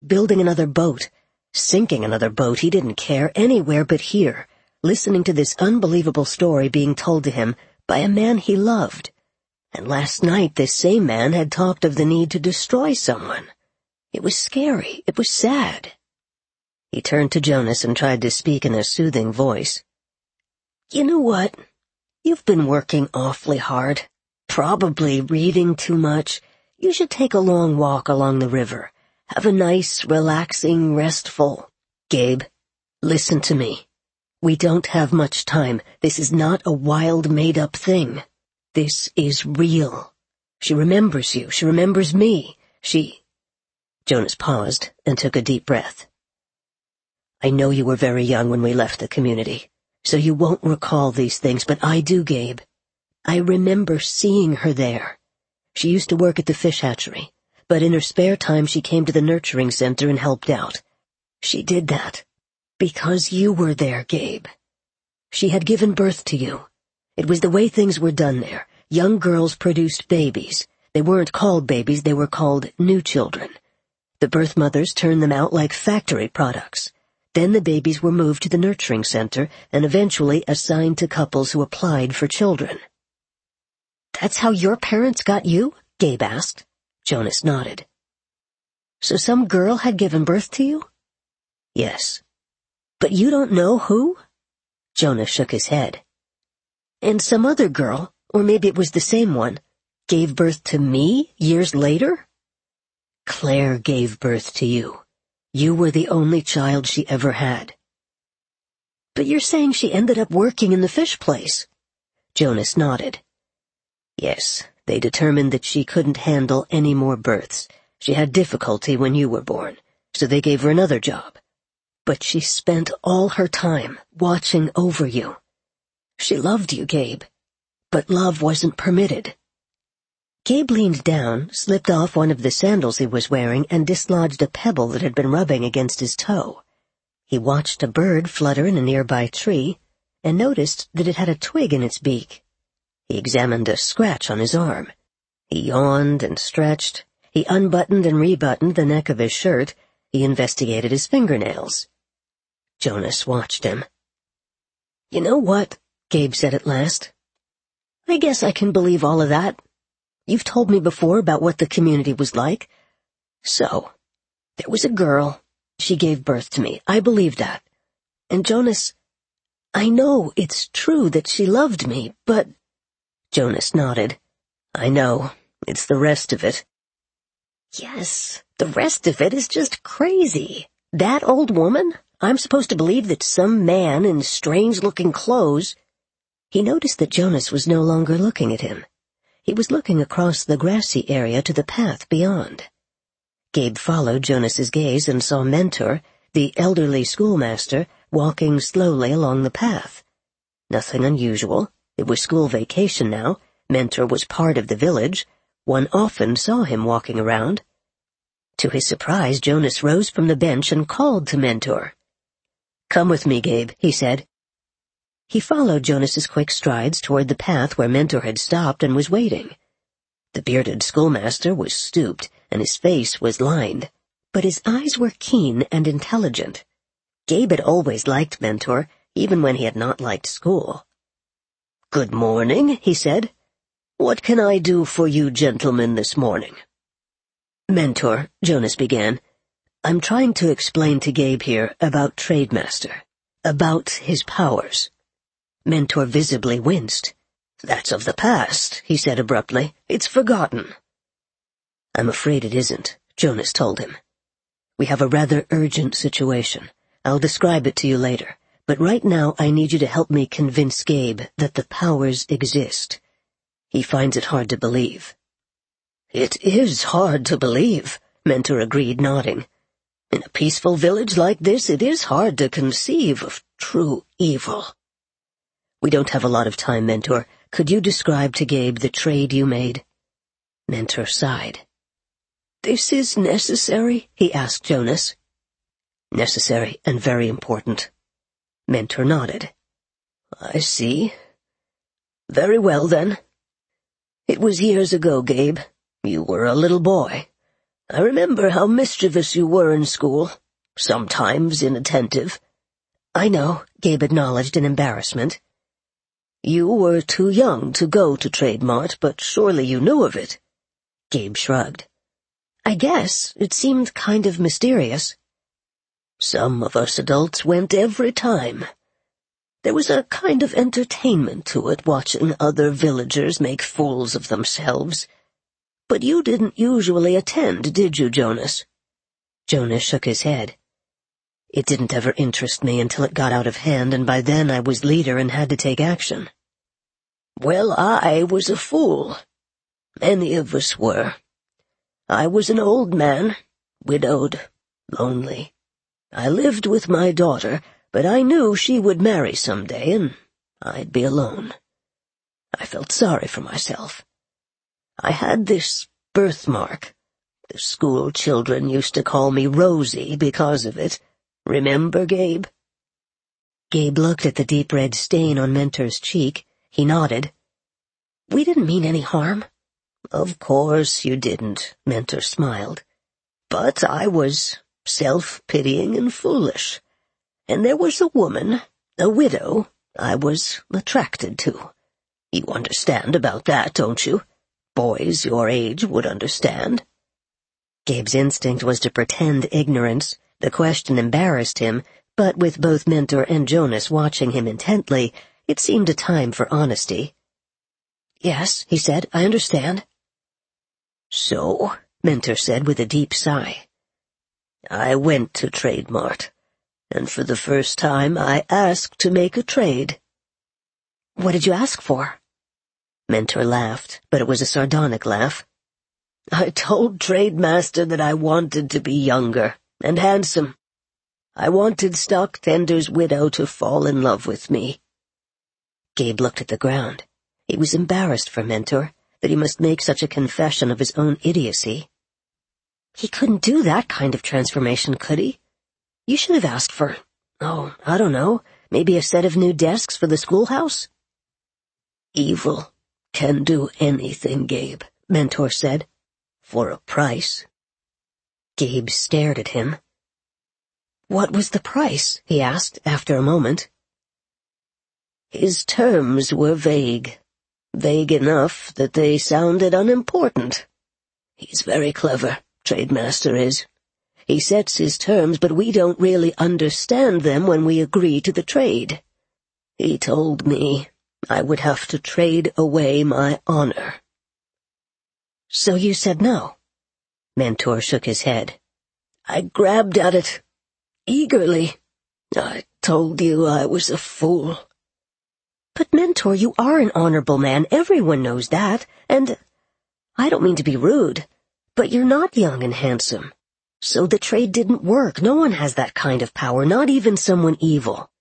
building another boat, sinking another boat. He didn't care, anywhere but here, listening to this unbelievable story being told to him by a man he loved. And last night this same man had talked of the need to destroy someone. It was scary. It was sad. He turned to Jonas and tried to speak in a soothing voice. You know what? You've been working awfully hard. Probably reading too much. You should take a long walk along the river. Have a nice, relaxing, restful... Gabe, listen to me. We don't have much time. This is not a wild, made-up thing. This is real. She remembers you. She remembers me. Jonas paused and took a deep breath. I know you were very young when we left the community, so you won't recall these things, but I do, Gabe. I remember seeing her there. She used to work at the fish hatchery, but in her spare time she came to the nurturing center and helped out. She did that because you were there, Gabe. She had given birth to you. It was the way things were done there. Young girls produced babies. They weren't called babies, they were called new children. The birth mothers turned them out like factory products. Then the babies were moved to the nurturing center and eventually assigned to couples who applied for children. That's how your parents got you? Gabe asked. Jonas nodded. So some girl had given birth to you? Yes. But you don't know who? Jonas shook his head. And some other girl, or maybe it was the same one, gave birth to me years later? Claire gave birth to you. You were the only child she ever had. But you're saying she ended up working in the fish place? Jonas nodded. Yes, they determined that she couldn't handle any more births. She had difficulty when you were born, so they gave her another job. But she spent all her time watching over you. She loved you, Gabe, but love wasn't permitted. Gabe leaned down, slipped off one of the sandals he was wearing, and dislodged a pebble that had been rubbing against his toe. He watched a bird flutter in a nearby tree, and noticed that it had a twig in its beak. He examined a scratch on his arm. He yawned and stretched. He unbuttoned and rebuttoned the neck of his shirt. He investigated his fingernails. Jonas watched him. You know what? Gabe said at last. I guess I can believe all of that. You've told me before about what the community was like. So, there was a girl. She gave birth to me. I believe that. And Jonas, I know it's true that she loved me, but... Jonas nodded. I know. It's the rest of it. Yes, the rest of it is just crazy. That old woman? I'm supposed to believe that some man in strange-looking clothes... He noticed that Jonas was no longer looking at him. He was looking across the grassy area to the path beyond. Gabe followed Jonas's gaze and saw Mentor, the elderly schoolmaster, walking slowly along the path. Nothing unusual. It was school vacation now. Mentor was part of the village. One often saw him walking around. To his surprise, Jonas rose from the bench and called to Mentor. Come with me, Gabe, he said. He followed Jonas's quick strides toward the path where Mentor had stopped and was waiting. The bearded schoolmaster was stooped, and his face was lined, but his eyes were keen and intelligent. Gabe had always liked Mentor, even when he had not liked school. Good morning, he said. What can I do for you gentlemen this morning? Mentor, Jonas began, I'm trying to explain to Gabe here about Trademaster, about his powers. Mentor visibly winced. That's of the past, he said abruptly. It's forgotten. I'm afraid it isn't, Jonas told him. We have a rather urgent situation. I'll describe it to you later, but right now I need you to help me convince Gabe that the powers exist. He finds it hard to believe. It is hard to believe, Mentor agreed, nodding. In a peaceful village like this, it is hard to conceive of true evil. We don't have a lot of time, Mentor. Could you describe to Gabe the trade you made? Mentor sighed. This is necessary? He asked Jonas. Necessary and very important. Mentor nodded. I see. Very well, then. It was years ago, Gabe. You were a little boy. I remember how mischievous you were in school, sometimes inattentive." "I know," Gabe acknowledged in embarrassment. "You were too young to go to Trade Mart, but surely you knew of it." Gabe shrugged. "I guess it seemed kind of mysterious." "Some of us adults went every time. There was a kind of entertainment to it, watching other villagers make fools of themselves. But you didn't usually attend, did you, Jonas?" Jonas shook his head. "It didn't ever interest me until it got out of hand, and by then I was leader and had to take action." "Well, I was a fool. Many of us were. I was an old man, widowed, lonely. I lived with my daughter, but I knew she would marry someday, and I'd be alone. I felt sorry for myself. I had this birthmark. The school children used to call me Rosie because of it. Remember, Gabe?" Gabe looked at the deep red stain on Mentor's cheek. He nodded. "We didn't mean any harm." "Of course you didn't," Mentor smiled. "But I was self-pitying and foolish. And there was a woman, a widow, I was attracted to. You understand about that, don't you? Boys your age would understand." Gabe's instinct was to pretend ignorance. The question embarrassed him, but with both Mentor and Jonas watching him intently, it seemed a time for honesty. "Yes," he said, "I understand." "So," Mentor said with a deep sigh, "I went to Trade Mart, and for the first time I asked to make a trade." "What did you ask for?" Mentor laughed, but it was a sardonic laugh. "I told Trade Master that I wanted to be younger and handsome. I wanted Stock Tender's widow to fall in love with me." Gabe looked at the ground. He was embarrassed for Mentor, that he must make such a confession of his own idiocy. He couldn't do that kind of transformation, could he? You should have asked for, I don't know, maybe a set of new desks for the schoolhouse? "Evil can do anything, Gabe," Mentor said, "for a price." Gabe stared at him. "What was the price?" he asked after a moment. His terms were vague enough that they sounded unimportant. He's very clever, Trademaster is. He sets his terms, but we don't really understand them when we agree to the trade. He told me I would have to trade away my honor." "So you said no?" Mentor shook his head. "I grabbed at it eagerly. I told you I was a fool." "But Mentor, you are an honorable man. Everyone knows that. And I don't mean to be rude, but you're not young and handsome. So the trade didn't work. No one has that kind of power, not even someone evil."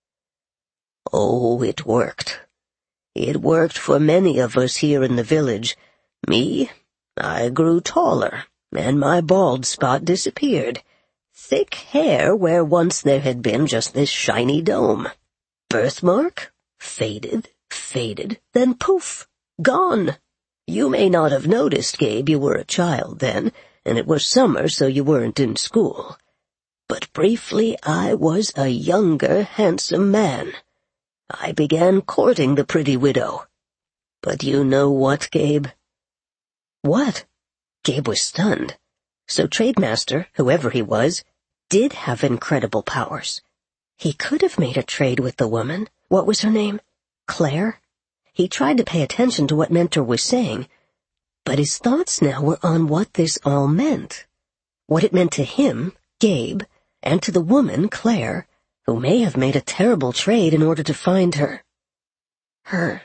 "Oh, it worked. It worked for many of us here in the village. Me, I grew taller, and my bald spot disappeared. Thick hair where once there had been just this shiny dome. Birthmark? Faded, then poof, gone. You may not have noticed, Gabe, you were a child then, and it was summer, so you weren't in school. But briefly I was a younger, handsome man. I began courting the pretty widow. But you know what, Gabe?" "What?" Gabe was stunned. So Trademaster, whoever he was, did have incredible powers. He could have made a trade with the woman. What was her name? Claire? He tried to pay attention to what Mentor was saying, but his thoughts now were on what this all meant. What it meant to him, Gabe, and to the woman, Claire, who may have made a terrible trade in order to find her. Her.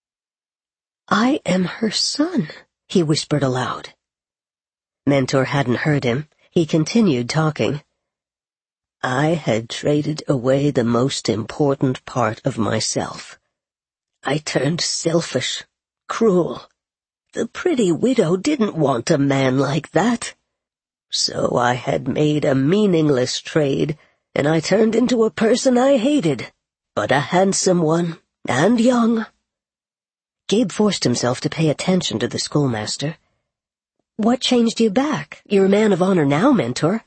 "I am her son," he whispered aloud. Mentor hadn't heard him. He continued talking. "I had traded away the most important part of myself. I turned selfish, cruel. The pretty widow didn't want a man like that. So I had made a meaningless trade, and I turned into a person I hated, but a handsome one, and young." Gabe forced himself to pay attention to the schoolmaster. What changed you back? You're a man of honor now, Mentor.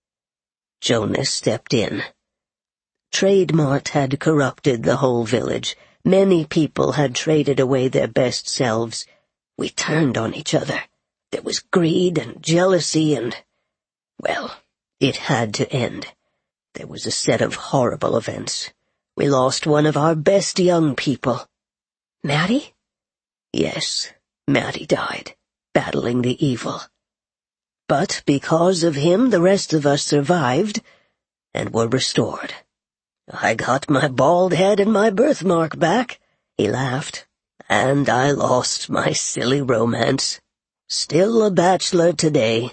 Jonas stepped in. Trademart had corrupted the whole village. Many people had traded away their best selves. We turned on each other. There was greed and jealousy and, well, it had to end. There was a set of horrible events. We lost one of our best young people. Matty? Yes, Matty died, battling the evil. But because of him, the rest of us survived and were restored. I got my bald head and my birthmark back, he laughed, and I lost my silly romance. Still a bachelor today.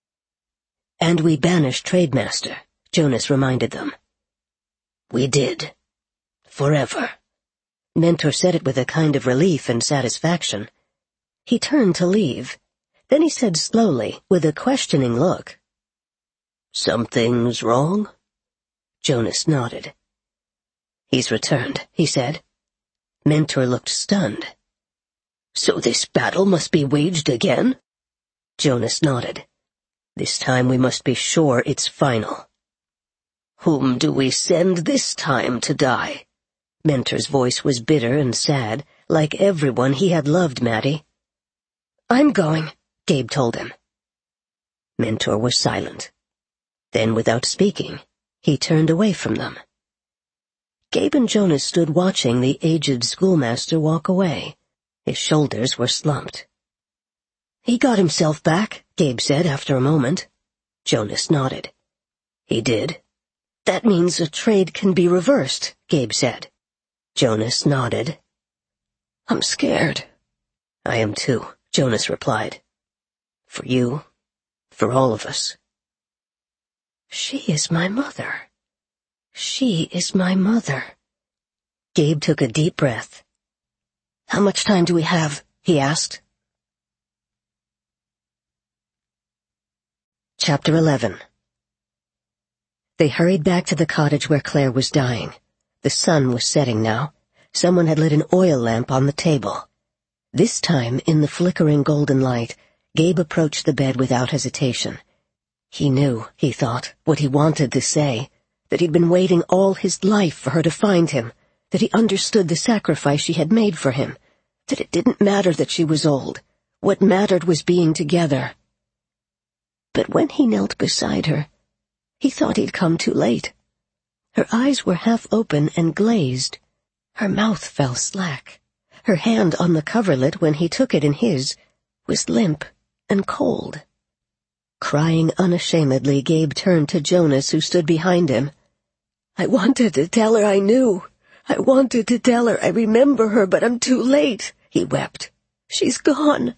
And we banished Trademaster, Jonas reminded them. We did. Forever. Mentor said it with a kind of relief and satisfaction. He turned to leave. Then he said slowly, with a questioning look, "Something's wrong?" Jonas nodded. "He's returned," he said. Mentor looked stunned. "So this battle must be waged again?" Jonas nodded. "This time we must be sure it's final." "Whom do we send this time to die?" Mentor's voice was bitter and sad. Like everyone, he had loved Matty. "I'm going," Gabe told him. Mentor was silent. Then, without speaking, he turned away from them. Gabe and Jonas stood watching the aged schoolmaster walk away. His shoulders were slumped. "He got himself back," Gabe said after a moment. Jonas nodded. "He did." "That means a trade can be reversed," Gabe said. Jonas nodded. "I'm scared." "I am too," Jonas replied. "For you, for all of us." "She is my mother. She is my mother." Gabe took a deep breath. "How much time do we have?" he asked. Chapter 11. They hurried back to the cottage where Claire was dying. The sun was setting now. Someone had lit an oil lamp on the table. This time, in the flickering golden light, Gabe approached the bed without hesitation. He knew, he thought, what he wanted to say, that he'd been waiting all his life for her to find him, that he understood the sacrifice she had made for him, that it didn't matter that she was old. What mattered was being together. But when he knelt beside her, he thought he'd come too late. Her eyes were half open and glazed. Her mouth fell slack. Her hand on the coverlet, when he took it in his, was limp and cold. Crying unashamedly, Gabe turned to Jonas, who stood behind him. "I wanted to tell her I knew. I wanted to tell her I remember her, but I'm too late," he wept. "She's gone."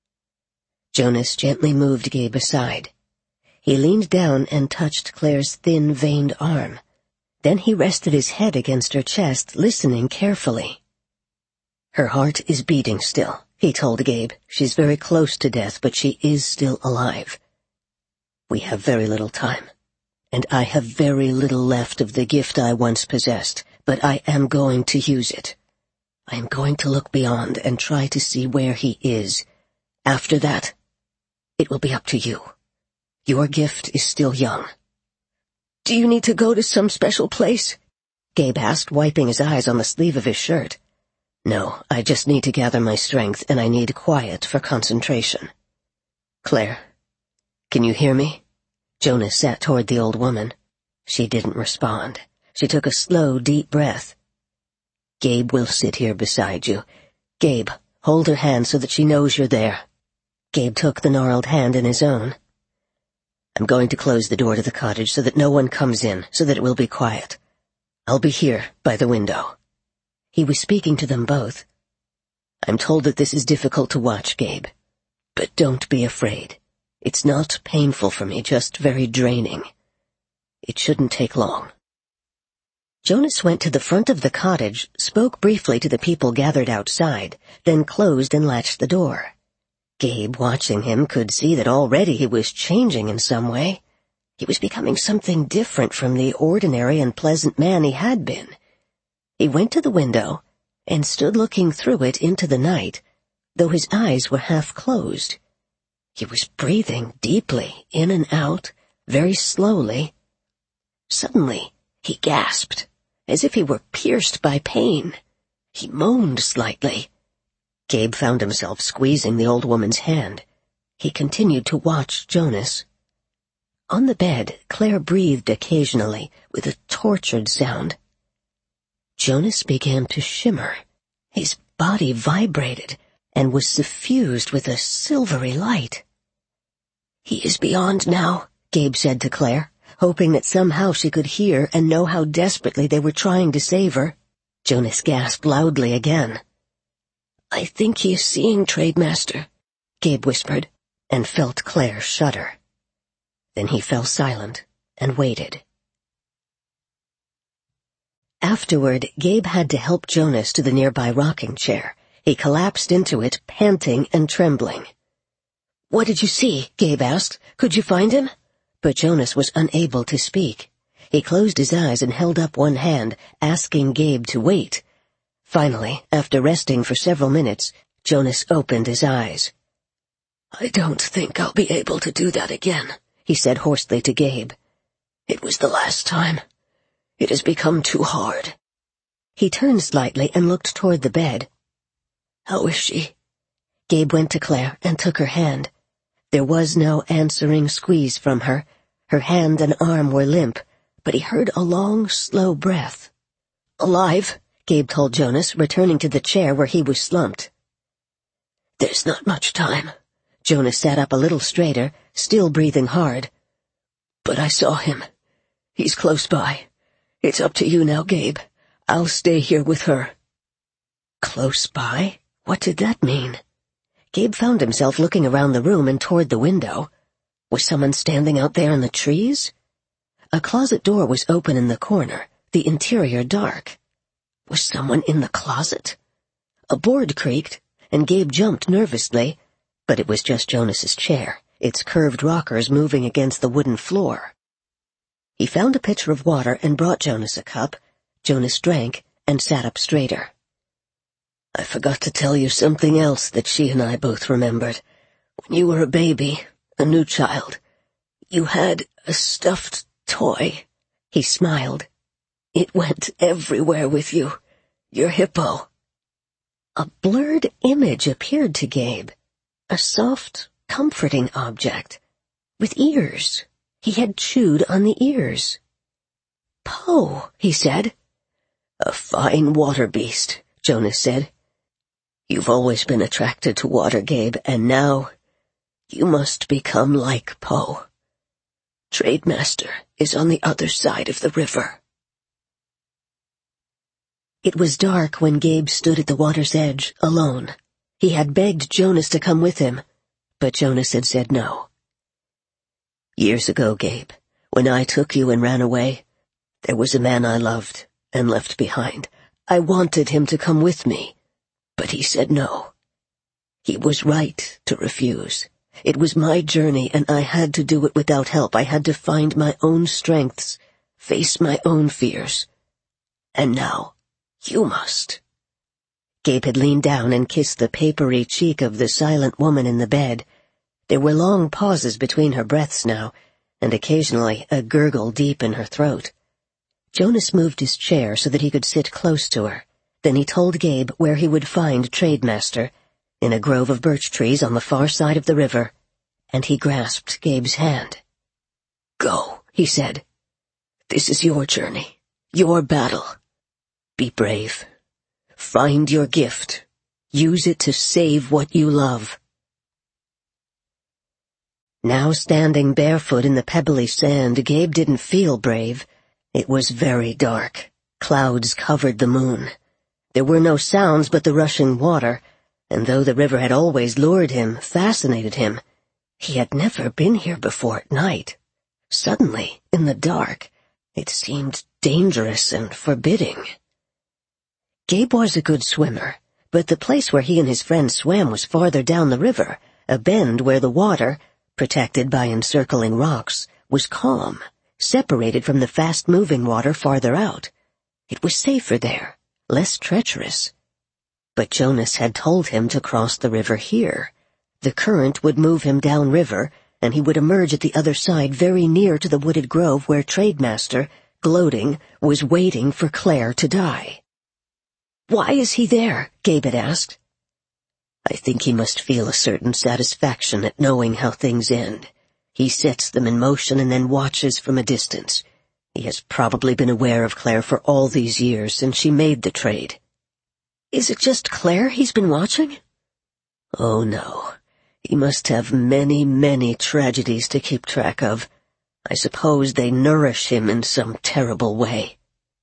Jonas gently moved Gabe aside. He leaned down and touched Claire's thin, veined arm. Then he rested his head against her chest, listening carefully. "Her heart is beating still," he told Gabe. "She's very close to death, but she is still alive. We have very little time, and I have very little left of the gift I once possessed, but I am going to use it. I am going to look beyond and try to see where he is. After that, it will be up to you. Your gift is still young." "Do you need to go to some special place?" Gabe asked, wiping his eyes on the sleeve of his shirt. "No, I just need to gather my strength, and I need quiet for concentration." "Claire, can you hear me?" Jonas sat toward the old woman. She didn't respond. She took a slow, deep breath. "Gabe will sit here beside you. Gabe, hold her hand so that she knows you're there." Gabe took the gnarled hand in his own. "I'm going to close the door to the cottage so that no one comes in, so that it will be quiet. I'll be here, by the window." He was speaking to them both. "I'm told that this is difficult to watch, Gabe. But don't be afraid. It's not painful for me, just very draining. It shouldn't take long." Jonas went to the front of the cottage, spoke briefly to the people gathered outside, then closed and latched the door. Gabe, watching him, could see that already he was changing in some way. He was becoming something different from the ordinary and pleasant man he had been. He went to the window and stood looking through it into the night, though his eyes were half closed. He was breathing deeply, in and out, very slowly. Suddenly, he gasped, as if he were pierced by pain. He moaned slightly. Gabe found himself squeezing the old woman's hand. He continued to watch Jonas. On the bed, Claire breathed occasionally, with a tortured sound. Jonas began to shimmer. His body vibrated and was suffused with a silvery light. "He is beyond now," Gabe said to Claire, hoping that somehow she could hear and know how desperately they were trying to save her. Jonas gasped loudly again. "I think he is seeing Trademaster," Gabe whispered, and felt Claire shudder. Then he fell silent and waited. Afterward, Gabe had to help Jonas to the nearby rocking chair. He collapsed into it, panting and trembling. "What did you see?" Gabe asked. "Could you find him?" But Jonas was unable to speak. He closed his eyes and held up one hand, asking Gabe to wait. Finally, after resting for several minutes, Jonas opened his eyes. "I don't think I'll be able to do that again," he said hoarsely to Gabe. "It was the last time. It has become too hard." He turned slightly and looked toward the bed. "How is she?" Gabe went to Claire and took her hand. There was no answering squeeze from her. Her hand and arm were limp, but he heard a long, slow breath. "Alive," Gabe told Jonas, returning to the chair where he was slumped. "There's not much time." Jonas sat up a little straighter, still breathing hard. "But I saw him. He's close by. It's up to you now, Gabe. I'll stay here with her." Close by? What did that mean? Gabe found himself looking around the room and toward the window. Was someone standing out there in the trees? A closet door was open in the corner, the interior dark. Was someone in the closet? A board creaked, and Gabe jumped nervously, but it was just Jonas's chair, its curved rockers moving against the wooden floor. He found a pitcher of water and brought Jonas a cup. Jonas drank and sat up straighter. "I forgot to tell you something else that she and I both remembered. When you were a baby, a new child, you had a stuffed toy." He smiled. "It went everywhere with you. Your hippo." A blurred image appeared to Gabe. A soft, comforting object. With ears. He had chewed on the ears. "Po," he said. "A fine water beast," Jonas said. "You've always been attracted to water, Gabe, and now you must become like Po. Trademaster is on the other side of the river." It was dark when Gabe stood at the water's edge, alone. He had begged Jonas to come with him, but Jonas had said no. "Years ago, Gabe, when I took you and ran away, there was a man I loved and left behind. I wanted him to come with me, but he said no. He was right to refuse. It was my journey, and I had to do it without help. I had to find my own strengths, face my own fears. And now, you must." Gabe had leaned down and kissed the papery cheek of the silent woman in the bed. There were long pauses between her breaths now, and occasionally a gurgle deep in her throat. Jonas moved his chair so that he could sit close to her. Then he told Gabe where he would find Trademaster, in a grove of birch trees on the far side of the river, and he grasped Gabe's hand. "Go," he said. "This is your journey, your battle. Be brave. Find your gift. Use it to save what you love." Now standing barefoot in the pebbly sand, Gabe didn't feel brave. It was very dark. Clouds covered the moon. There were no sounds but the rushing water, and though the river had always lured him, fascinated him, he had never been here before at night. Suddenly, in the dark, it seemed dangerous and forbidding. Gabe was a good swimmer, but the place where he and his friends swam was farther down the river, a bend where the water, protected by encircling rocks, was calm, separated from the fast-moving water farther out. It was safer there, less treacherous. But Jonas had told him to cross the river here. The current would move him downriver, and he would emerge at the other side very near to the wooded grove where Trademaster, gloating, was waiting for Claire to die. "Why is he there?" Gabe had asked. "I think he must feel a certain satisfaction at knowing how things end. He sets them in motion and then watches from a distance. He has probably been aware of Claire for all these years since she made the trade." "Is it just Claire he's been watching?" "Oh, no. He must have many, many tragedies to keep track of. I suppose they nourish him in some terrible way."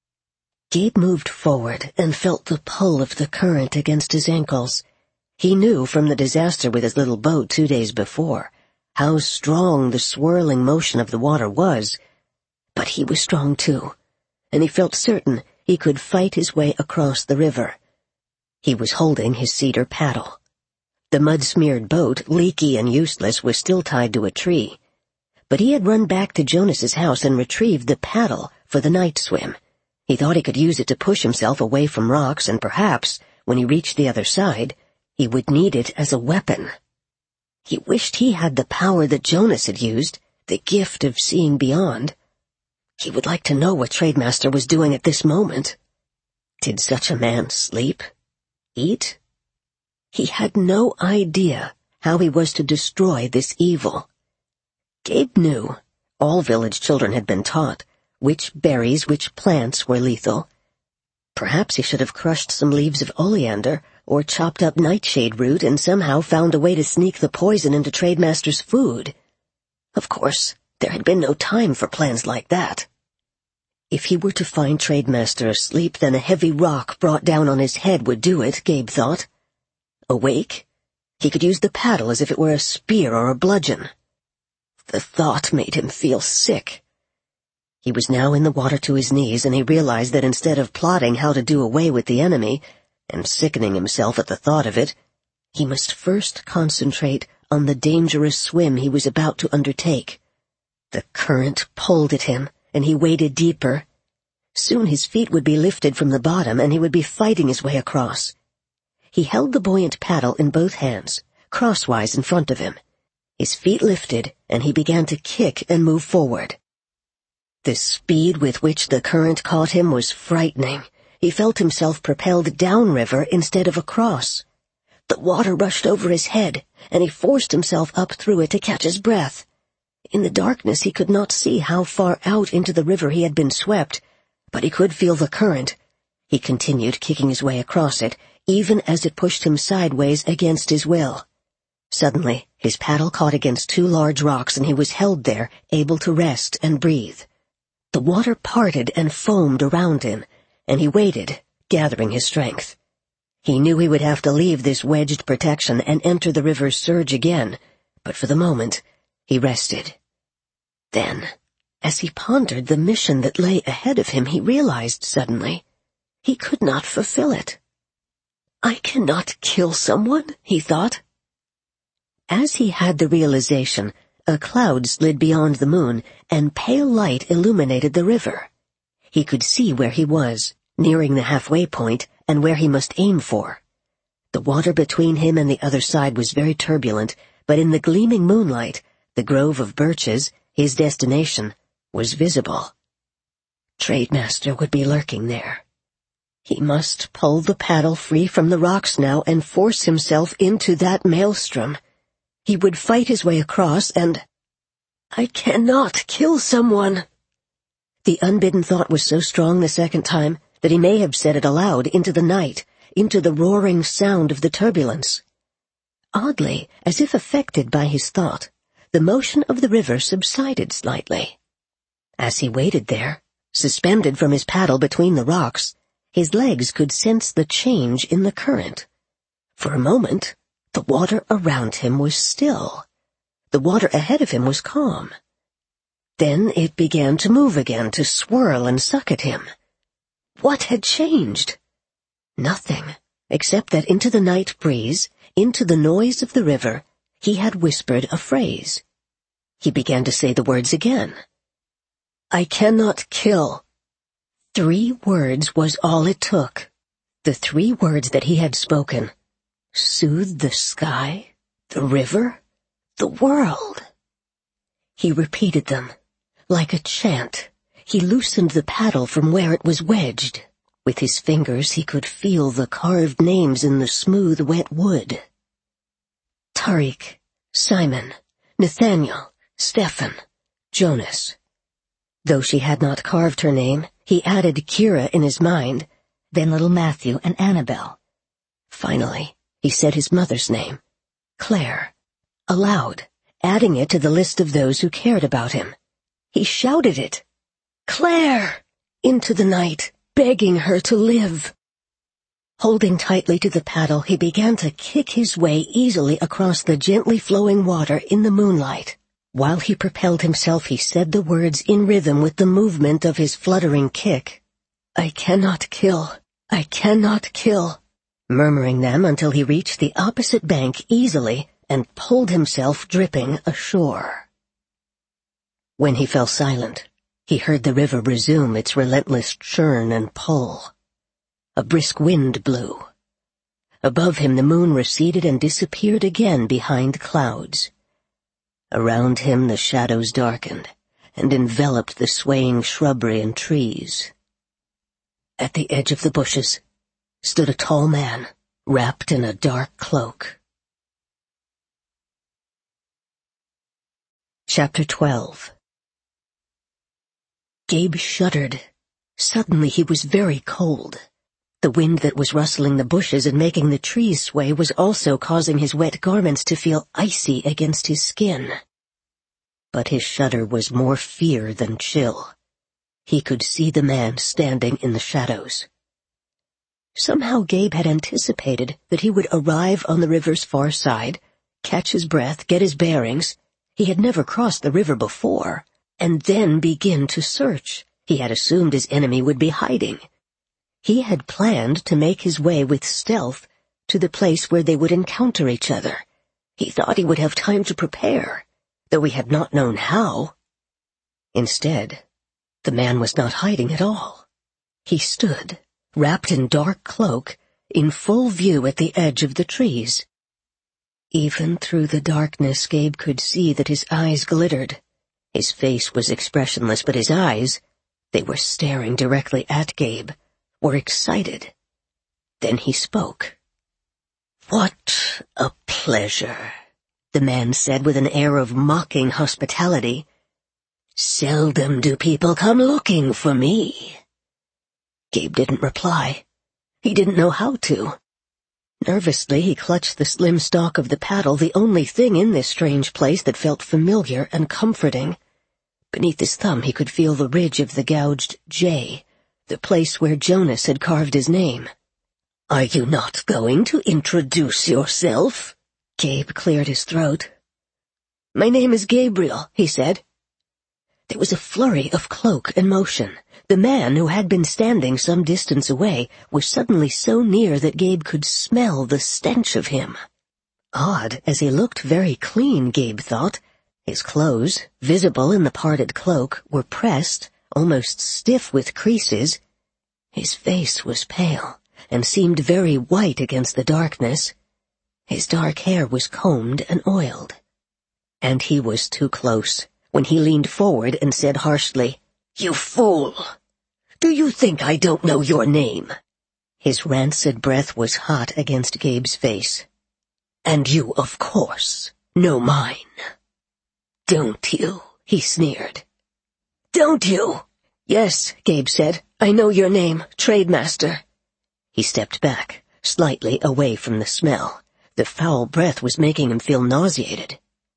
Gabe moved forward and felt the pull of the current against his ankles. He knew from the disaster with his little boat 2 days before how strong the swirling motion of the water was. But he was strong too, and he felt certain he could fight his way across the river. He was holding his cedar paddle. The mud-smeared boat, leaky and useless, was still tied to a tree. But he had run back to Jonas's house and retrieved the paddle for the night swim. He thought he could use it to push himself away from rocks, and perhaps, when he reached the other side, he would need it as a weapon. He wished he had the power that Jonas had used, the gift of seeing beyond. He would like to know what Trademaster was doing at this moment. Did such a man sleep? Eat? He had no idea how he was to destroy this evil. Gabe knew, all village children had been taught, which berries, which plants were lethal. Perhaps he should have crushed some leaves of oleander, or chopped up nightshade root and somehow found a way to sneak the poison into Trademaster's food. Of course, there had been no time for plans like that. If he were to find Trademaster asleep, then a heavy rock brought down on his head would do it, Gabe thought. Awake, he could use the paddle as if it were a spear or a bludgeon. The thought made him feel sick. He was now in the water to his knees, and he realized that instead of plotting how to do away with the enemy, and sickening himself at the thought of it, he must first concentrate on the dangerous swim he was about to undertake. The current pulled at him, and he waded deeper. Soon his feet would be lifted from the bottom, and he would be fighting his way across. He held the buoyant paddle in both hands, crosswise in front of him. His feet lifted, and he began to kick and move forward. The speed with which the current caught him was frightening. He felt himself propelled downriver instead of across. The water rushed over his head, and he forced himself up through it to catch his breath. In the darkness he could not see how far out into the river he had been swept, but he could feel the current. He continued kicking his way across it, even as it pushed him sideways against his will. Suddenly, his paddle caught against 2 large rocks, and he was held there, able to rest and breathe. The water parted and foamed around him, and he waited, gathering his strength. He knew he would have to leave this wedged protection and enter the river's surge again, but for the moment, he rested. Then, as he pondered the mission that lay ahead of him, he realized suddenly he could not fulfill it. "I cannot kill someone," he thought. As he had the realization, a cloud slid beyond the moon, and pale light illuminated the river. He could see where he was, nearing the halfway point, and where he must aim for. The water between him and the other side was very turbulent, but in the gleaming moonlight, the grove of birches, his destination, was visible. Trademaster would be lurking there. He must pull the paddle free from the rocks now and force himself into that maelstrom. He would fight his way across, and "I cannot kill someone." The unbidden thought was so strong the second time that he may have said it aloud into the night, into the roaring sound of the turbulence. Oddly, as if affected by his thought, the motion of the river subsided slightly. As he waited there, suspended from his paddle between the rocks, his legs could sense the change in the current. For a moment, the water around him was still. The water ahead of him was calm. Then it began to move again, to swirl and suck at him. What had changed? Nothing, except that into the night breeze, into the noise of the river, he had whispered a phrase. He began to say the words again. "I cannot kill." 3 words was all it took. The 3 words that he had spoken. Soothe the sky, The river? The world. He repeated them. Like a chant, he loosened the paddle from where it was wedged. With his fingers he could feel the carved names in the smooth, wet wood. Tariq, Simon, Nathaniel, Stephen, Jonas. Though she had not carved her name, he added Kira in his mind, then little Matthew and Annabel. Finally, he said his mother's name, Claire, aloud, adding it to the list of those who cared about him. He shouted it, Claire, into the night, begging her to live. Holding tightly to the paddle, he began to kick his way easily across the gently flowing water in the moonlight. While he propelled himself, he said the words in rhythm with the movement of his fluttering kick. I cannot kill, murmuring them until he reached the opposite bank easily and pulled himself dripping ashore. When he fell silent, he heard the river resume its relentless churn and pull. A brisk wind blew. Above him the moon receded and disappeared again behind clouds. Around him the shadows darkened and enveloped the swaying shrubbery and trees. At the edge of the bushes stood a tall man, wrapped in a dark cloak. Chapter 12. Gabe shuddered. Suddenly he was very cold. The wind that was rustling the bushes and making the trees sway was also causing his wet garments to feel icy against his skin. But his shudder was more fear than chill. He could see the man standing in the shadows. Somehow Gabe had anticipated that he would arrive on the river's far side, catch his breath, get his bearings. He had never crossed the river before, and then begin to search. He had assumed his enemy would be hiding. He had planned to make his way with stealth to the place where they would encounter each other. He thought he would have time to prepare, though he had not known how. Instead, the man was not hiding at all. He stood, wrapped in dark cloak, in full view at the edge of the trees. Even through the darkness, Gabe could see that his eyes glittered. His face was expressionless, but his eyes, they were staring directly at Gabe, were excited. Then he spoke. "What a pleasure," the man said with an air of mocking hospitality. "Seldom do people come looking for me." Gabe didn't reply. He didn't know how to. Nervously, he clutched the slim stalk of the paddle, the only thing in this strange place that felt familiar and comforting. Beneath his thumb he could feel the ridge of the gouged J, the place where Jonas had carved his name. "Are you not going to introduce yourself?" Gabe cleared his throat. "My name is Gabriel," he said. There was a flurry of cloak and motion. The man, who had been standing some distance away, was suddenly so near that Gabe could smell the stench of him. Odd, as he looked very clean, Gabe thought. His clothes, visible in the parted cloak, were pressed, almost stiff with creases. His face was pale, and seemed very white against the darkness. His dark hair was combed and oiled. And he was too close, when he leaned forward and said harshly, "You fool! Do you think I don't know your name?" His rancid breath was hot against Gabe's face. "And you, of course, know mine." "Don't you?" he sneered. "Don't you?" "Yes," Gabe said. "I know your name, Trademaster." He stepped back, slightly away from the smell. The foul breath was making him feel nauseated.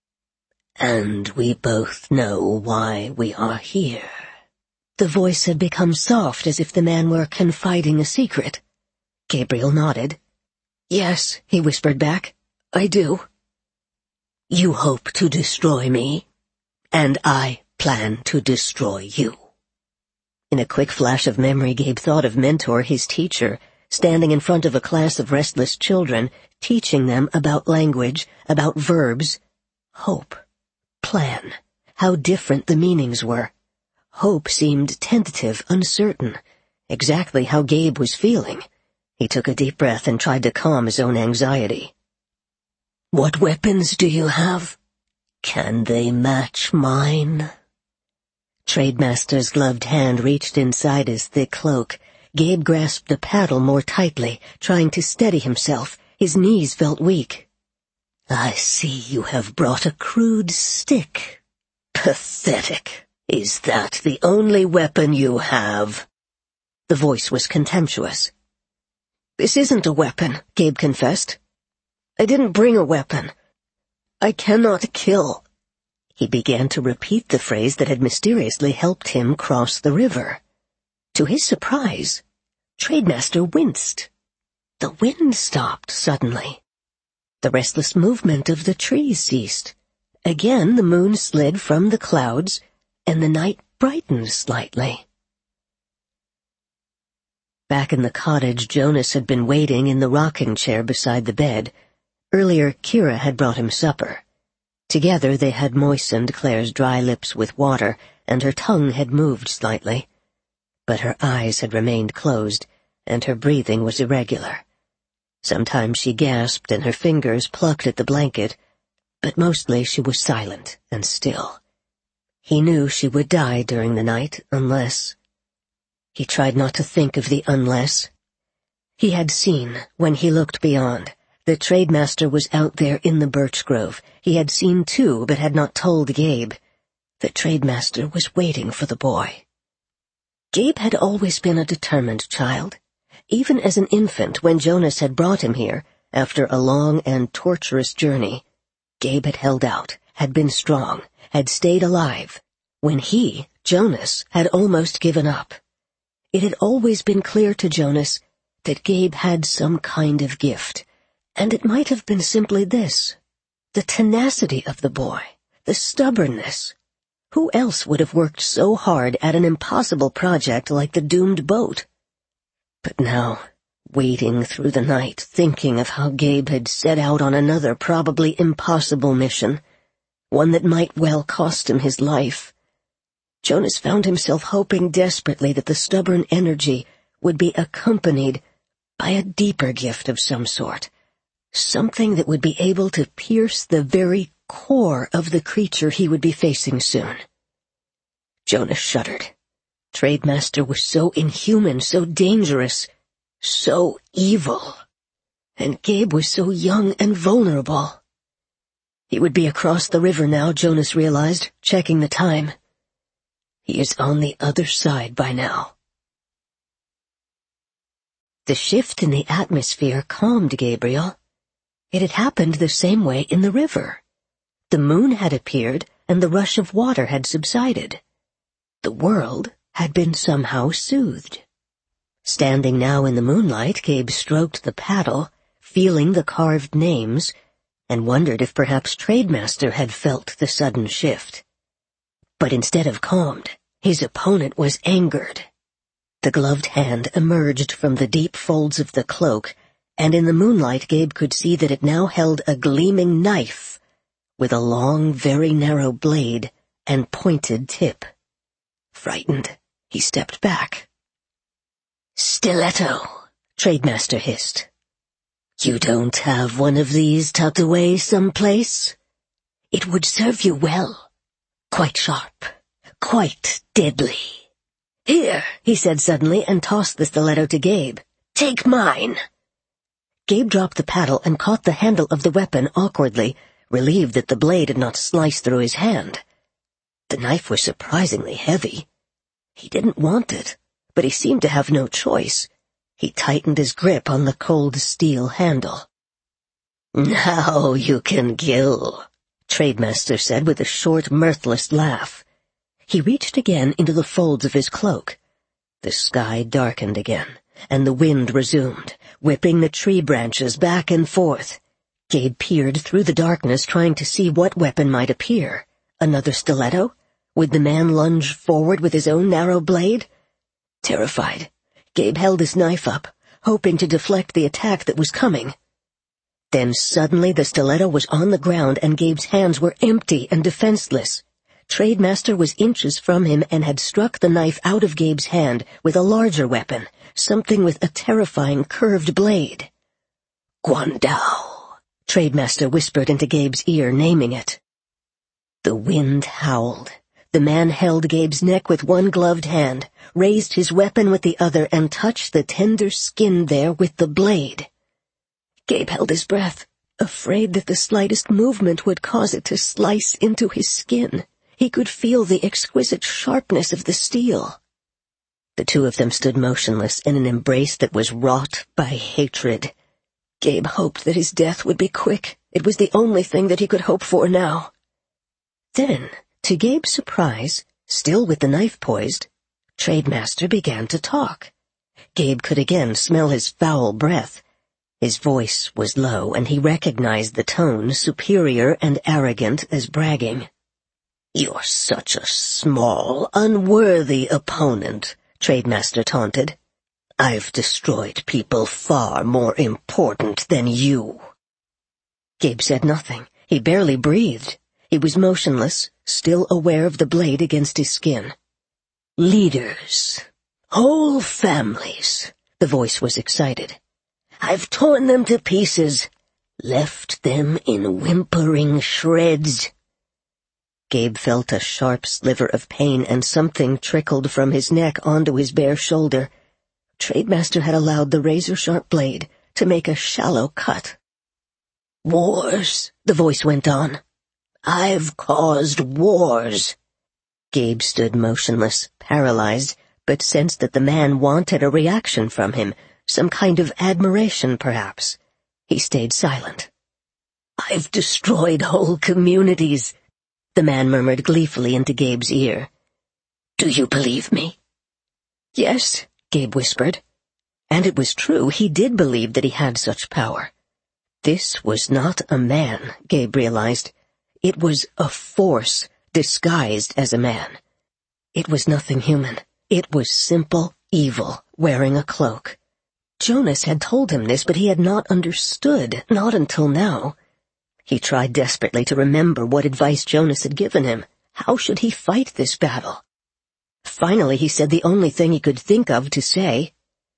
"And we both know why we are here." The voice had become soft, as if the man were confiding a secret. Gabriel nodded. "Yes," he whispered back, "I do." "You hope to destroy me, and I plan to destroy you." In a quick flash of memory, Gabe thought of Mentor, his teacher, standing in front of a class of restless children, teaching them about language, about verbs. Hope. Plan. How different the meanings were. Hope seemed tentative, uncertain. Exactly how Gabe was feeling. He took a deep breath and tried to calm his own anxiety. What weapons do you have? Can they match mine? Trademaster's gloved hand reached inside his thick cloak. Gabe grasped the paddle more tightly, trying to steady himself. His knees felt weak. I see you have brought a crude stick. Pathetic. Is that the only weapon you have? The voice was contemptuous. This isn't a weapon, Gabe confessed. I didn't bring a weapon. I cannot kill. He began to repeat the phrase that had mysteriously helped him cross the river. To his surprise, Trademaster winced. The wind stopped suddenly. The restless movement of the trees ceased. Again the moon slid from the clouds, and the night brightened slightly. Back in the cottage, Jonas had been waiting in the rocking chair beside the bed. Earlier, Kira had brought him supper. Together they had moistened Claire's dry lips with water, and her tongue had moved slightly. But her eyes had remained closed, and her breathing was irregular. Sometimes she gasped and her fingers plucked at the blanket, but mostly she was silent and still. He knew she would die during the night unless... He tried not to think of the unless. He had seen, when he looked beyond, the Trademaster was out there in the birch grove. He had seen too, but had not told Gabe. The Trademaster was waiting for the boy. Gabe had always been a determined child. Even as an infant, when Jonas had brought him here, after a long and torturous journey, Gabe had held out, had been strong, had stayed alive, when he, Jonas, had almost given up. It had always been clear to Jonas that Gabe had some kind of gift, and it might have been simply this: the tenacity of the boy, the stubbornness. Who else would have worked so hard at an impossible project like the doomed boat? But now, waiting through the night, thinking of how Gabe had set out on another probably impossible mission, one that might well cost him his life, Jonas found himself hoping desperately that the stubborn energy would be accompanied by a deeper gift of some sort, something that would be able to pierce the very core of the creature he would be facing soon. Jonas shuddered. Trademaster was so inhuman, so dangerous, so evil. And Gabe was so young and vulnerable. He would be across the river now, Jonas realized, checking the time. He is on the other side by now. The shift in the atmosphere calmed Gabriel. It had happened the same way in the river. The moon had appeared, and the rush of water had subsided. The world had been somehow soothed. Standing now in the moonlight, Gabe stroked the paddle, feeling the carved names, and wondered if perhaps Trademaster had felt the sudden shift. But instead of calmed, his opponent was angered. The gloved hand emerged from the deep folds of the cloak, and in the moonlight Gabe could see that it now held a gleaming knife, with a long, very narrow blade and pointed tip. Frightened, he stepped back. "Stiletto," Trademaster hissed. "You don't have one of these tucked away someplace? It would serve you well. Quite sharp, quite deadly." "Here," he said suddenly and tossed the stiletto to Gabe. "Take mine." Gabe dropped the paddle and caught the handle of the weapon awkwardly, relieved that the blade had not sliced through his hand. The knife was surprisingly heavy. He didn't want it, but he seemed to have no choice. He tightened his grip on the cold steel handle. "Now you can kill," Trademaster said with a short, mirthless laugh. He reached again into the folds of his cloak. The sky darkened again, and the wind resumed, whipping the tree branches back and forth. Gabe peered through the darkness, trying to see what weapon might appear. Another stiletto? Would the man lunge forward with his own narrow blade? Terrified, Gabe held his knife up, hoping to deflect the attack that was coming. Then suddenly the stiletto was on the ground and Gabe's hands were empty and defenseless. Trademaster was inches from him and had struck the knife out of Gabe's hand with a larger weapon, something with a terrifying curved blade. "Guandao," Trademaster whispered into Gabe's ear, naming it. The wind howled. The man held Gabe's neck with one gloved hand, raised his weapon with the other, and touched the tender skin there with the blade. Gabe held his breath, afraid that the slightest movement would cause it to slice into his skin. He could feel the exquisite sharpness of the steel. The two of them stood motionless in an embrace that was wrought by hatred. Gabe hoped that his death would be quick. It was the only thing that he could hope for now. Then, to Gabe's surprise, still with the knife poised, Trademaster began to talk. Gabe could again smell his foul breath. His voice was low, and he recognized the tone, superior and arrogant as bragging. "You're such a small, unworthy opponent," Trademaster taunted. "I've destroyed people far more important than you." Gabe said nothing. He barely breathed. He was motionless, still aware of the blade against his skin. "Leaders, whole families," the voice was excited. "I've torn them to pieces, left them in whimpering shreds." Gabe felt a sharp sliver of pain, and something trickled from his neck onto his bare shoulder. Trademaster had allowed the razor-sharp blade to make a shallow cut. "Wars," the voice went on. "I've caused wars." Gabe stood motionless, paralyzed, but sensed that the man wanted a reaction from him, some kind of admiration, perhaps. He stayed silent. "I've destroyed whole communities," the man murmured gleefully into Gabe's ear. "Do you believe me?" "Yes," Gabe whispered. And it was true, he did believe that he had such power. This was not a man, Gabe realized. It was a force disguised as a man. It was nothing human. It was simple evil wearing a cloak. Jonas had told him this, but he had not understood, not until now. He tried desperately to remember what advice Jonas had given him. How should he fight this battle? Finally, he said the only thing he could think of to say.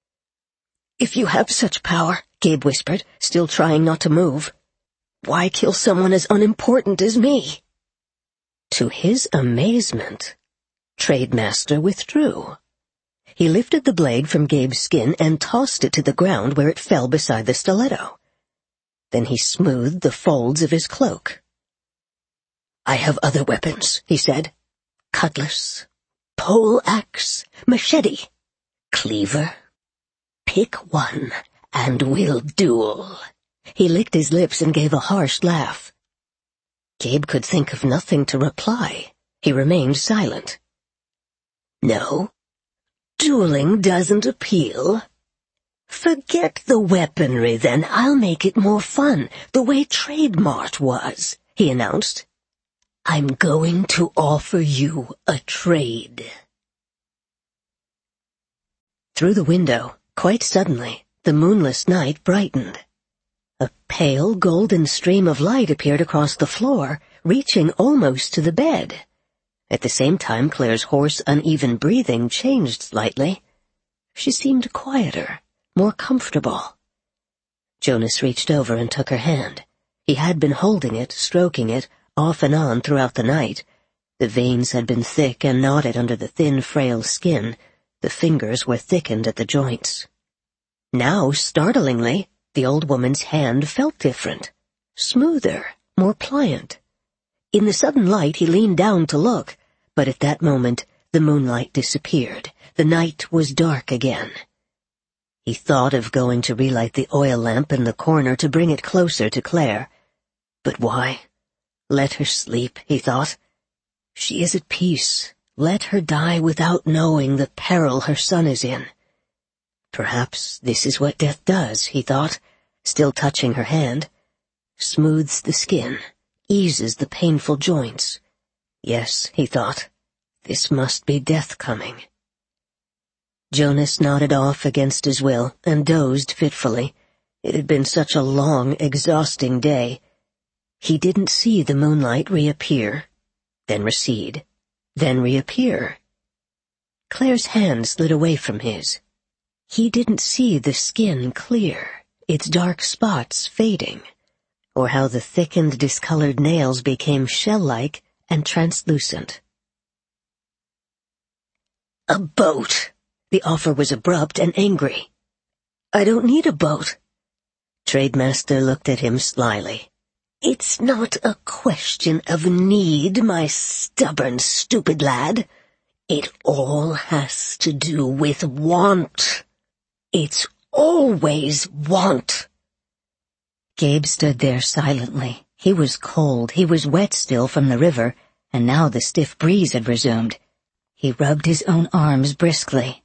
"If you have such power," Gabe whispered, still trying not to move, "why kill someone as unimportant as me?" To his amazement, Trademaster withdrew. He lifted the blade from Gabe's skin and tossed it to the ground where it fell beside the stiletto. Then he smoothed the folds of his cloak. "I have other weapons," he said. "Cutlass, pole-axe, machete, cleaver. Pick one, and we'll duel." He licked his lips and gave a harsh laugh. Gabe could think of nothing to reply. He remained silent. "No? Dueling doesn't appeal? Forget the weaponry, then. I'll make it more fun, the way Trademart was," he announced. "I'm going to offer you a trade." Through the window, quite suddenly, the moonless night brightened. A pale golden stream of light appeared across the floor, reaching almost to the bed. At the same time, Claire's hoarse, uneven breathing changed slightly. She seemed quieter, more comfortable. Jonas reached over and took her hand. He had been holding it, stroking it, off and on throughout the night. The veins had been thick and knotted under the thin, frail skin. The fingers were thickened at the joints. Now, startlingly, the old woman's hand felt different, smoother, more pliant. In the sudden light, he leaned down to look, but at that moment, the moonlight disappeared. The night was dark again. He thought of going to relight the oil lamp in the corner to bring it closer to Claire. But why? Let her sleep, he thought. She is at peace. Let her die without knowing the peril her son is in. Perhaps this is what death does, he thought, still touching her hand. Smooths the skin, eases the painful joints. Yes, he thought, this must be death coming. Jonas nodded off against his will and dozed fitfully. It had been such a long, exhausting day. He didn't see the moonlight reappear, then recede, then reappear. Claire's hand slid away from his. He didn't see the skin clear, its dark spots fading. or how the thickened, discolored nails became shell-like and translucent. "A boat!" The offer was abrupt and angry. "I don't need a boat." Trademaster looked at him slyly. "It's not a question of need, my stubborn, stupid lad. It all has to do with want. It's always want." Gabe stood there silently. He was cold, he was wet still from the river, and now the stiff breeze had resumed. He rubbed his own arms briskly.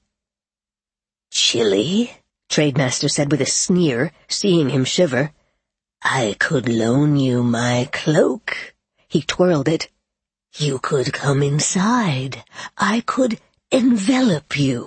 "Chilly?" Trademaster said with a sneer, seeing him shiver. "I could loan you my cloak." He twirled it. "You could come inside. I could envelop you."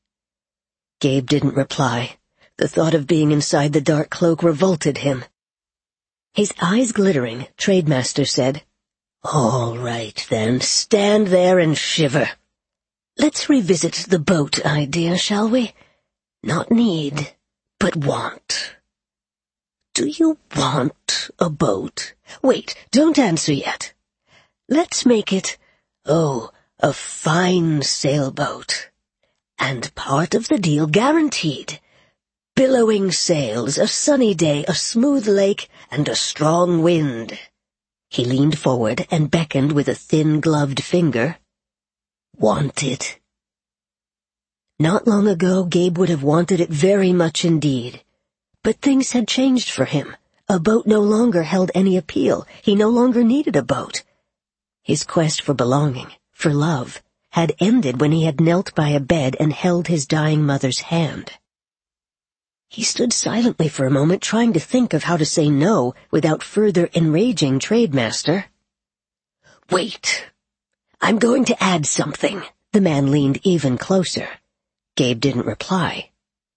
Gabe didn't reply. The thought of being inside the dark cloak revolted him. His eyes glittering, Trademaster said, "All right, then, stand there and shiver. Let's revisit the boat idea, shall we? Not need, but want. Do you want a boat? Wait, don't answer yet. Let's make it, a fine sailboat. And part of the deal guaranteed. Billowing sails, a sunny day, a smooth lake, and a strong wind." He leaned forward and beckoned with a thin gloved finger. "Want it?" Not long ago, Gabe would have wanted it very much indeed. But things had changed for him. A boat no longer held any appeal. He no longer needed a boat. His quest for belonging, for love, had ended when he had knelt by a bed and held his dying mother's hand. He stood silently for a moment, trying to think of how to say no without further enraging Trademaster. "Wait. I'm going to add something." The man leaned even closer. Gabe didn't reply.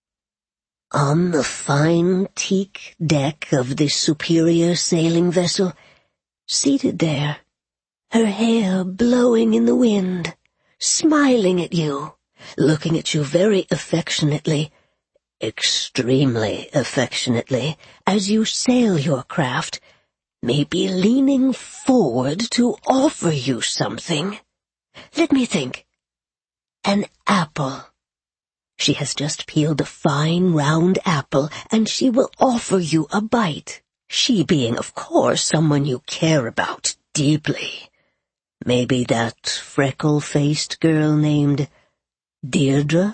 "On the fine teak deck of this superior sailing vessel, seated there, her hair blowing in the wind, smiling at you, looking at you very affectionately, extremely affectionately, as you sail your craft, maybe leaning forward to offer you something. Let me think. An apple. She has just peeled a fine round apple, and she will offer you a bite. She being, of course, someone you care about deeply. Maybe that freckle-faced girl named Deirdre?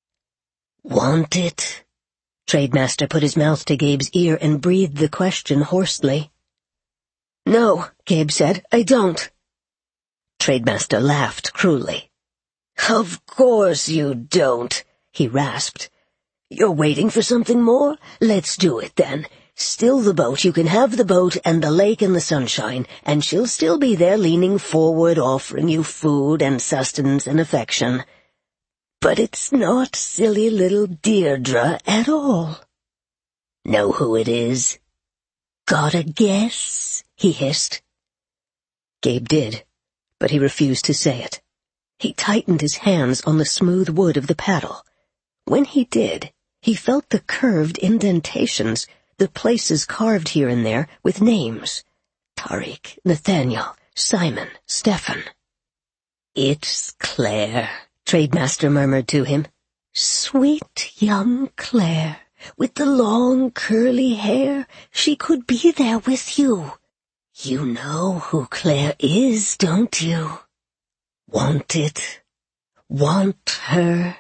Want it?" Trademaster put his mouth to Gabe's ear and breathed the question hoarsely. "No," Gabe said, "I don't." Trademaster laughed cruelly. "Of course you don't," he rasped. "You're waiting for something more? Let's do it, then. Still the boat, you can have the boat and the lake and the sunshine, and she'll still be there leaning forward, offering you food and sustenance and affection. But it's not silly little Deirdre at all. Know who it is?" "Got a guess?" he hissed. Gabe did, but he refused to say it. He tightened his hands on the smooth wood of the paddle. When he did, he felt the curved indentations, the places carved here and there with names. Tariq, Nathaniel, Simon, Stefan. "It's Claire," Trademaster murmured to him. "Sweet young Claire, with the long curly hair. She could be there with you. You know who Claire is, don't you? Want it? Want her?"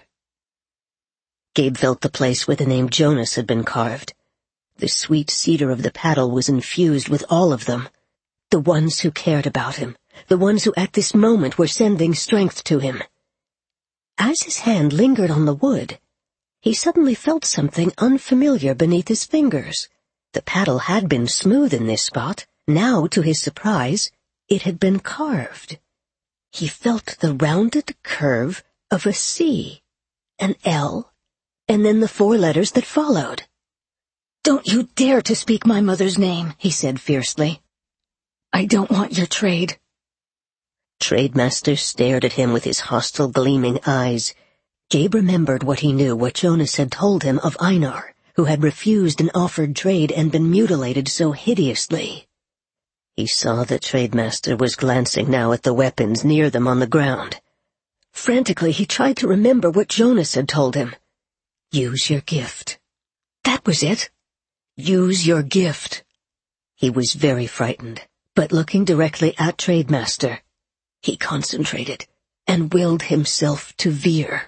Gabe felt the place where the name Jonas had been carved. The sweet cedar of the paddle was infused with all of them. The ones who cared about him, the ones who at this moment were sending strength to him. As his hand lingered on the wood, he suddenly felt something unfamiliar beneath his fingers. The paddle had been smooth in this spot. Now, to his surprise, it had been carved. He felt the rounded curve of a C, an L, and then the 4 letters that followed. "Don't you dare to speak my mother's name," he said fiercely. "I don't want your trade." Trademaster stared at him with his hostile, gleaming eyes. Gabe remembered what he knew, what Jonas had told him of Einar, who had refused an offered trade and been mutilated so hideously. He saw the Trademaster was glancing now at the weapons near them on the ground. Frantically, he tried to remember what Jonas had told him. Use your gift. That was it. Use your gift. He was very frightened, but looking directly at Trademaster, he concentrated and willed himself to veer.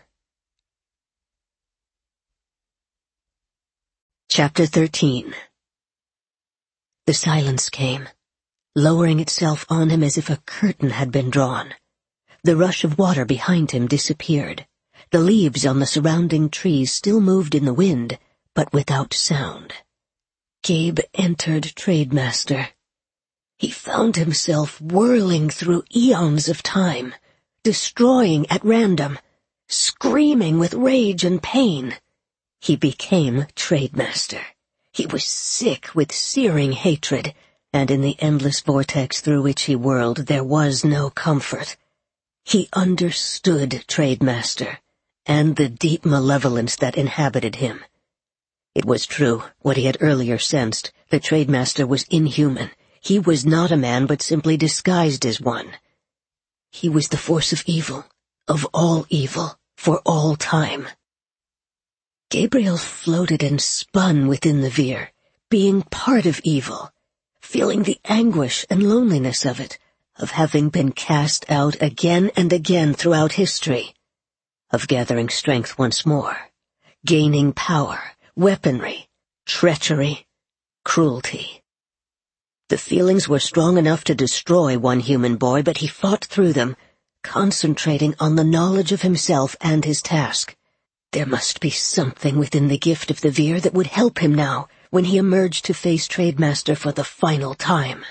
Chapter 13. The silence came, lowering itself on him as if a curtain had been drawn. The rush of water behind him disappeared. The leaves on the surrounding trees still moved in the wind, but without sound. Gabe entered Trademaster. He found himself whirling through eons of time, destroying at random, screaming with rage and pain. He became Trademaster. He was sick with searing hatred, and in the endless vortex through which he whirled there was no comfort. He understood Trademaster, and the deep malevolence that inhabited him. It was true, what he had earlier sensed, the Trademaster was inhuman. He was not a man, but simply disguised as one. He was the force of evil, for all time. Gabriel floated and spun within the Veer, being part of evil, feeling the anguish and loneliness of it, of having been cast out again and again throughout history, of gathering strength once more, gaining power, weaponry, treachery, cruelty. The feelings were strong enough to destroy one human boy, but he fought through them, concentrating on the knowledge of himself and his task. There must be something within the gift of the Veer that would help him now, when he emerged to face Trademaster for the final time.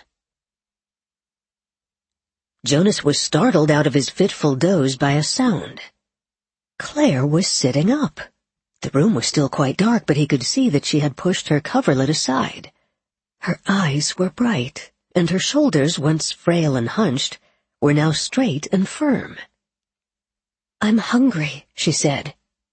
Jonas was startled out of his fitful doze by a sound. Claire was sitting up. The room was still quite dark, but he could see that she had pushed her coverlet aside. Her eyes were bright, and her shoulders, once frail and hunched, were now straight and firm. "I'm hungry," she said.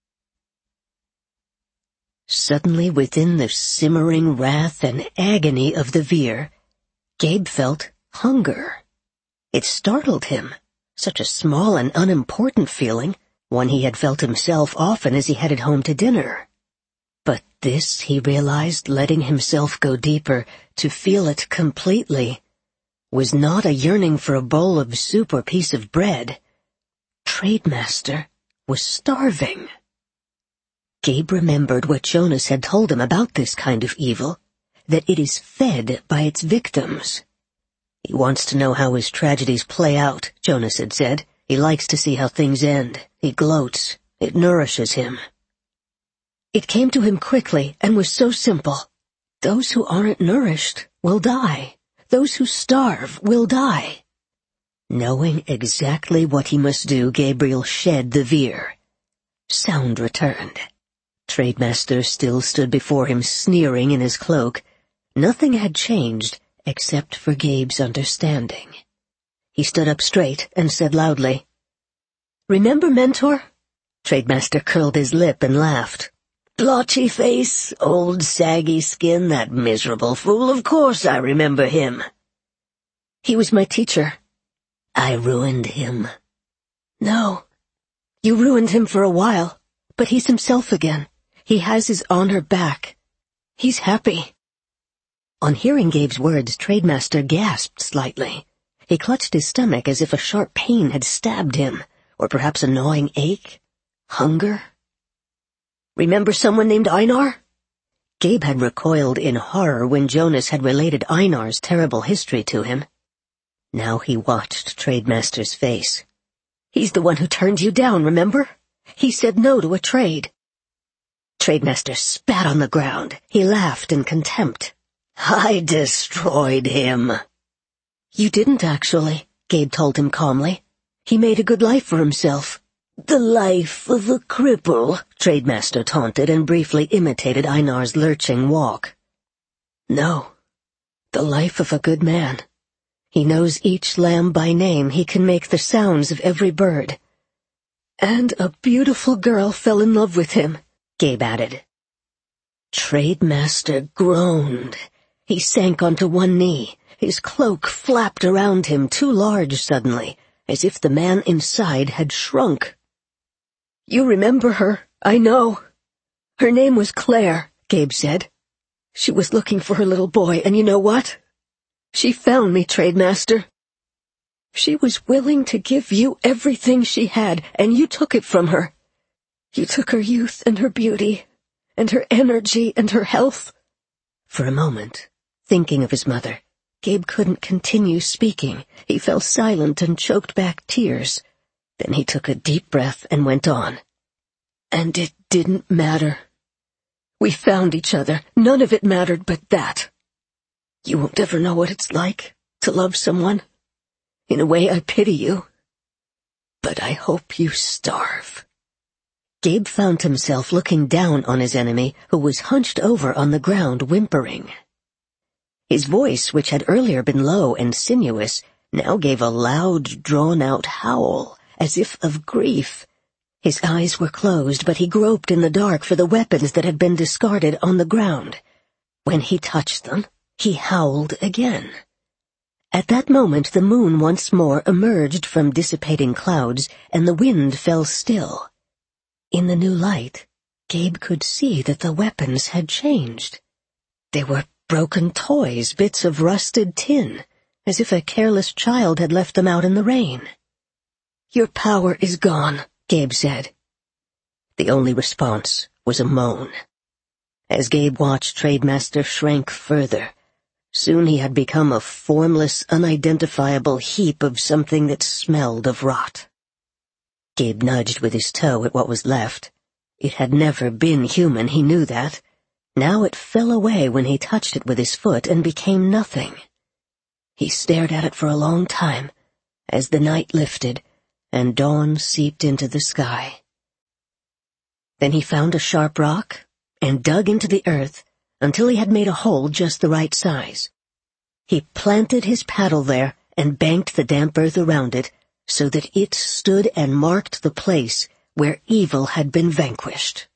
Suddenly, within the simmering wrath and agony of the Veer, Gabe felt hunger. It startled him, such a small and unimportant feeling, one he had felt himself often as he headed home to dinner. But this, he realized, letting himself go deeper, to feel it completely, was not a yearning for a bowl of soup or piece of bread. Trademaster was starving. Gabe remembered what Jonas had told him about this kind of evil, that it is fed by its victims. He wants to know how his tragedies play out, Jonas had said. He likes to see how things end. He gloats. It nourishes him. It came to him quickly and was so simple. Those who aren't nourished will die. Those who starve will die. Knowing exactly what he must do, Gabriel shed the Veer. Sound returned. Trademaster still stood before him, sneering in his cloak. Nothing had changed, except for Gabe's understanding. He stood up straight and said loudly, "Remember, Mentor?" Trademaster curled his lip and laughed. "Blotchy face, old saggy skin, that miserable fool, of course I remember him." "He was my teacher." "I ruined him." "No. You ruined him for a while, but he's himself again. He has his honor back. He's happy." On hearing Gabe's words, Trademaster gasped slightly. He clutched his stomach as if a sharp pain had stabbed him, or perhaps a gnawing ache? Hunger? "Remember someone named Einar?" Gabe had recoiled in horror when Jonas had related Einar's terrible history to him. Now he watched Trademaster's face. "He's the one who turned you down, remember? He said no to a trade." Trademaster spat on the ground. He laughed in contempt. "I destroyed him." "You didn't, actually," Gabe told him calmly. "He made a good life for himself." "The life of a cripple," Trademaster taunted and briefly imitated Einar's lurching walk. "No, the life of a good man. He knows each lamb by name. He can make the sounds of every bird. And a beautiful girl fell in love with him," Gabe added. Trademaster groaned. He sank onto one knee. His cloak flapped around him, too large suddenly, as if the man inside had shrunk. "You remember her, I know. Her name was Claire," Gabe said. "She was looking for her little boy, and you know what? She found me, Trademaster. She was willing to give you everything she had, and you took it from her. You took her youth and her beauty, and her energy and her health." For a moment, thinking of his mother, Gabe couldn't continue speaking. He fell silent and choked back tears. Then he took a deep breath and went on. "And it didn't matter. We found each other. None of it mattered but that. You won't ever know what it's like to love someone. In a way, I pity you. But I hope you starve." Gabe found himself looking down on his enemy, who was hunched over on the ground whimpering. His voice, which had earlier been low and sinuous, now gave a loud, drawn-out howl, as if of grief. His eyes were closed, but he groped in the dark for the weapons that had been discarded on the ground. When he touched them, he howled again. At that moment the moon once more emerged from dissipating clouds, and the wind fell still. In the new light, Gabe could see that the weapons had changed. They were broken toys, bits of rusted tin, as if a careless child had left them out in the rain. "Your power is gone," Gabe said. The only response was a moan. As Gabe watched, Trademaster shrank further. Soon he had become a formless, unidentifiable heap of something that smelled of rot. Gabe nudged with his toe at what was left. It had never been human, he knew that. Now it fell away when he touched it with his foot and became nothing. He stared at it for a long time, as the night lifted and dawn seeped into the sky. Then he found a sharp rock and dug into the earth until he had made a hole just the right size. He planted his paddle there and banked the damp earth around it so that it stood and marked the place where evil had been vanquished.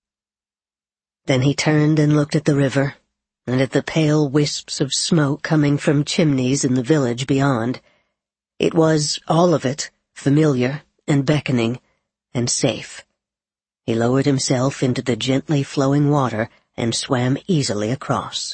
Then he turned and looked at the river, and at the pale wisps of smoke coming from chimneys in the village beyond. It was, all of it, familiar and beckoning and safe. He lowered himself into the gently flowing water and swam easily across.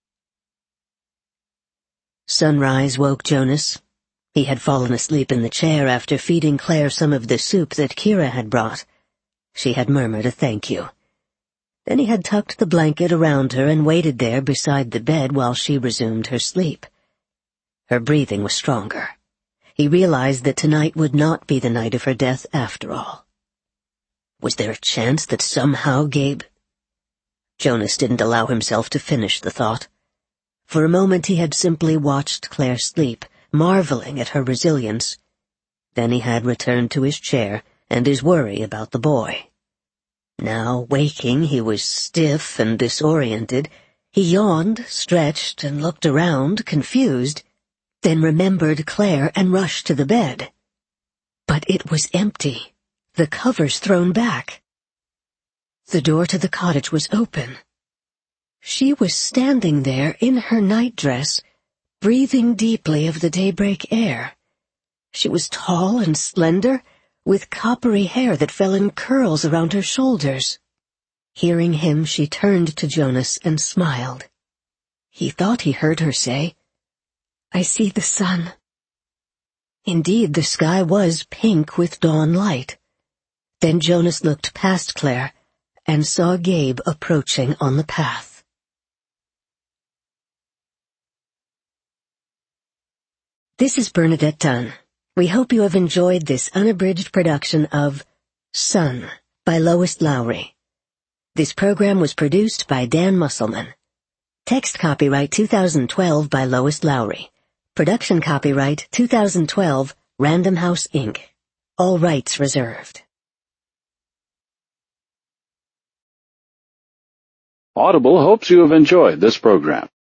Sunrise woke Jonas. He had fallen asleep in the chair after feeding Claire some of the soup that Kira had brought. She had murmured a thank you. Then he had tucked the blanket around her and waited there beside the bed while she resumed her sleep. Her breathing was stronger. He realized that tonight would not be the night of her death after all. Was there a chance that somehow Gabe... Jonas didn't allow himself to finish the thought. For a moment he had simply watched Claire sleep, marveling at her resilience. Then he had returned to his chair and his worry about the boy. Now, waking, he was stiff and disoriented. He yawned, stretched, and looked around, confused, then remembered Claire and rushed to the bed. But it was empty, the covers thrown back. The door to the cottage was open. She was standing there in her nightdress, breathing deeply of the daybreak air. She was tall and slender, with coppery hair that fell in curls around her shoulders. Hearing him, she turned to Jonas and smiled. He thought he heard her say, "I see the sun." Indeed, the sky was pink with dawn light. Then Jonas looked past Claire and saw Gabe approaching on the path. This is Bernadette Dunn. We hope you have enjoyed this unabridged production of Sun by Lois Lowry. This program was produced by Dan Musselman. Text copyright 2012 by Lois Lowry. Production copyright 2012 Random House, Inc. All rights reserved. Audible hopes you have enjoyed this program.